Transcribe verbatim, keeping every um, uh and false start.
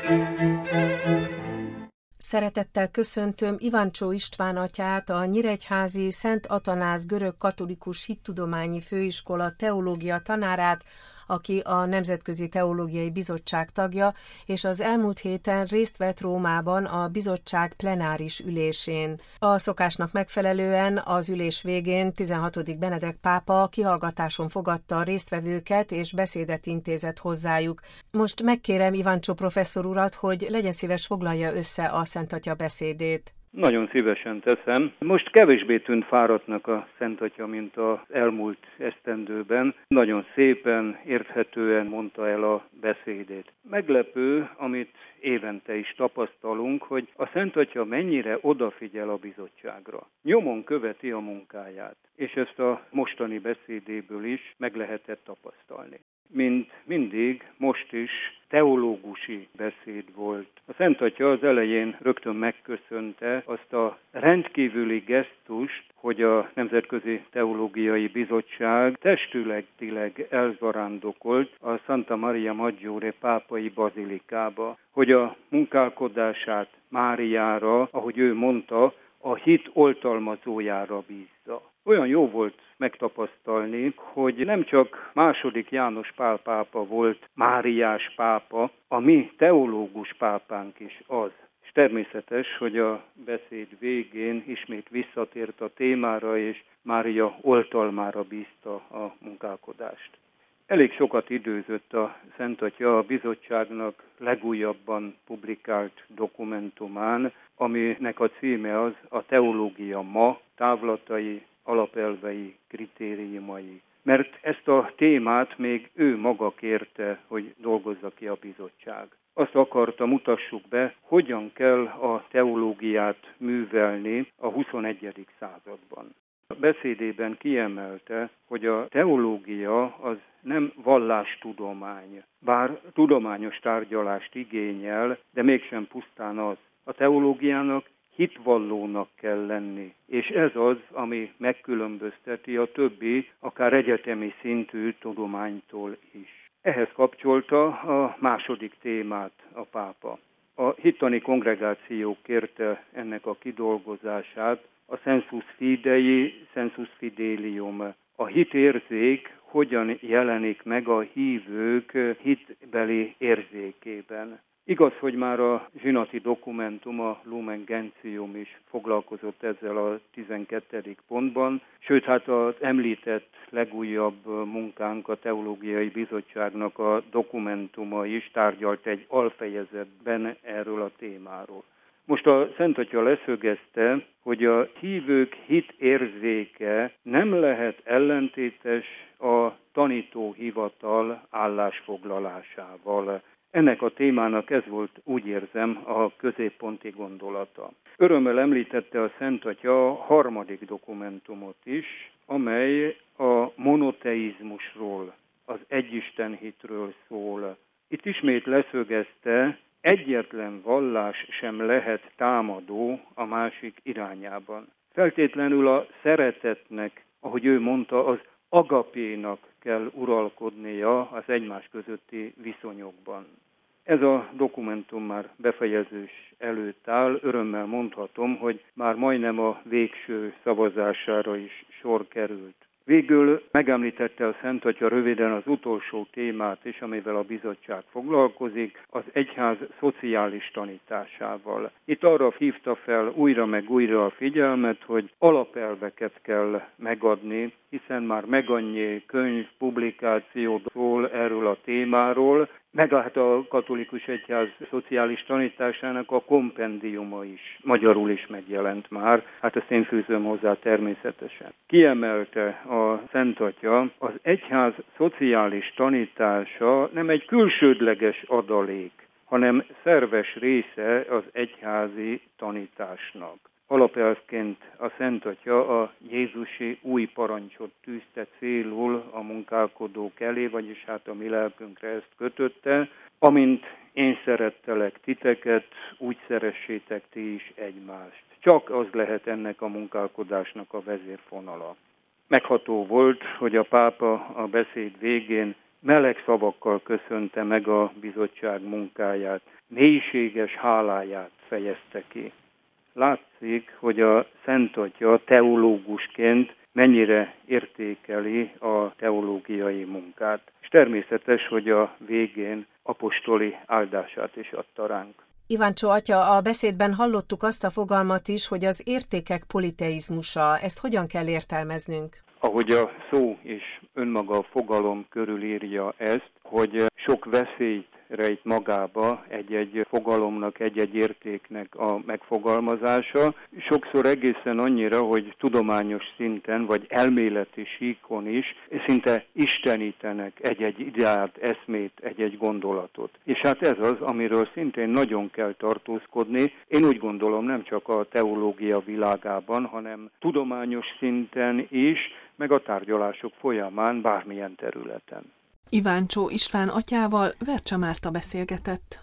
Szeretettel köszöntöm Ivancsó István atyát, a nyíregyházi Szent Atanáz görög-katolikus hittudományi főiskola teológia tanárát, aki a Nemzetközi Teológiai Bizottság tagja, és az elmúlt héten részt vett Rómában a bizottság plenáris ülésén. A szokásnak megfelelően az ülés végén tizenhatodik Benedek pápa kihallgatáson fogadta a résztvevőket, és beszédet intézett hozzájuk. Most megkérem Ivancsó professzor urat, hogy legyen szíves, foglalja össze a Szent Atya beszédét. Nagyon szívesen teszem. Most kevésbé tűnt fáradtnak a Szent Atya, mint az elmúlt esztendőben. Nagyon szépen, érthetően mondta el a beszédét. Meglepő, amit évente is tapasztalunk, hogy a Szent Atya mennyire odafigyel a bizottságra. Nyomon követi a munkáját, és ezt a mostani beszédéből is meg lehetett tapasztalni. Mint mindig, most is teológusi beszéd volt. A Szent Atya az elején rögtön megköszönte azt a rendkívüli gesztust, hogy a Nemzetközi Teológiai Bizottság testületileg elzarándokolt a Santa Maria Maggiore pápai bazilikába, hogy a munkálkodását Máriára, ahogy ő mondta, a hit oltalmazójára bízza. Olyan jó volt megtapasztalni, hogy nem csak második János Pál pápa volt Máriás pápa, a mi teológus pápánk is az. És természetes, hogy a beszéd végén ismét visszatért a témára, és Mária oltalmára bízta a munkálkodást. Elég sokat időzött a Szent Atya a bizottságnak legújabban publikált dokumentumán, aminek a címe az a Teológia ma, távlatai, alapelvei, kritériumai. Mert ezt a témát még ő maga kérte, hogy dolgozza ki a bizottság. Azt akarta, mutassuk be, hogyan kell a teológiát művelni a huszonegyedik században. A beszédében kiemelte, hogy a teológia az nem vallástudomány, bár tudományos tárgyalást igényel, de mégsem pusztán az. A teológiának hitvallónak kell lenni, és ez az, ami megkülönbözteti a többi, akár egyetemi szintű tudománytól is. Ehhez kapcsolta a második témát a pápa. A hittani kongregáció kérte ennek a kidolgozását, a sensus fidei, sensus fidelium. A hitérzék hogyan jelenik meg a hívők hitbeli érzékében. Igaz, hogy már a zsinati dokumentum, a Lumen Gentium is foglalkozott ezzel a tizenkettedik pontban, sőt, hát az említett legújabb munkánk, a Teológiai Bizottságnak a dokumentuma is tárgyalt egy alfejezetben erről a témáról. Most a Szent Atya leszögezte, hogy a hívők hitérzéke nem lehet ellentétes a tanítóhivatal állásfoglalásával. Ennek a témának ez volt, úgy érzem, a középponti gondolata. Örömmel említette a Szent Atya a harmadik dokumentumot is, amely a monoteizmusról, az egyistenhitről szól. Itt ismét leszögezte, egyetlen vallás sem lehet támadó a másik irányában. Feltétlenül a szeretetnek, ahogy ő mondta, az agapénak kell uralkodnia az egymás közötti viszonyokban. Ez a dokumentum már befejezés előtt áll, örömmel mondhatom, hogy már majdnem a végső szavazására is sor került. Végül megemlítette a Szent Atya röviden az utolsó témát is, amivel a bizottság foglalkozik, az egyház szociális tanításával. Itt arra hívta fel újra meg újra a figyelmet, hogy alapelveket kell megadni, hiszen már megannyi könyv, publikáció szól erről a témáról, meg hát a katolikus egyház szociális tanításának a kompendiuma is, magyarul is megjelent már, hát ezt én fűzöm hozzá természetesen. Kiemelte a Szent Atya, az egyház szociális tanítása nem egy külsődleges adalék, hanem szerves része az egyházi tanításnak. Alapelvként a Szent Atya a jézusi új parancsot tűzte célul a munkálkodók elé, vagyis hát a mi lelkünkre ezt kötötte, amint én szerettelek titeket, úgy szeressétek ti is egymást. Csak az lehet ennek a munkálkodásnak a vezérfonala. Megható volt, hogy a pápa a beszéd végén meleg szavakkal köszönte meg a bizottság munkáját, mélységes háláját fejezte ki. Látszik, hogy a Szent Atya teológusként mennyire értékeli a teológiai munkát. És természetes, hogy a végén apostoli áldását is adta ránk. Iváncsó atya, a beszédben hallottuk azt a fogalmat is, hogy az értékek politeizmusa. Ezt hogyan kell értelmeznünk? Ahogy a szó és önmaga a fogalom körülírja ezt, hogy sok veszélyt rejt magába egy-egy fogalomnak, egy-egy értéknek a megfogalmazása. Sokszor egészen annyira, hogy tudományos szinten, vagy elméleti síkon is szinte istenítenek egy-egy ideát, eszmét, egy-egy gondolatot. És hát ez az, amiről szintén nagyon kell tartózkodni. Én úgy gondolom, nem csak a teológia világában, hanem tudományos szinten is, meg a tárgyalások folyamán bármilyen területen. Iváncsó István atyával Vercsa Márta beszélgetett.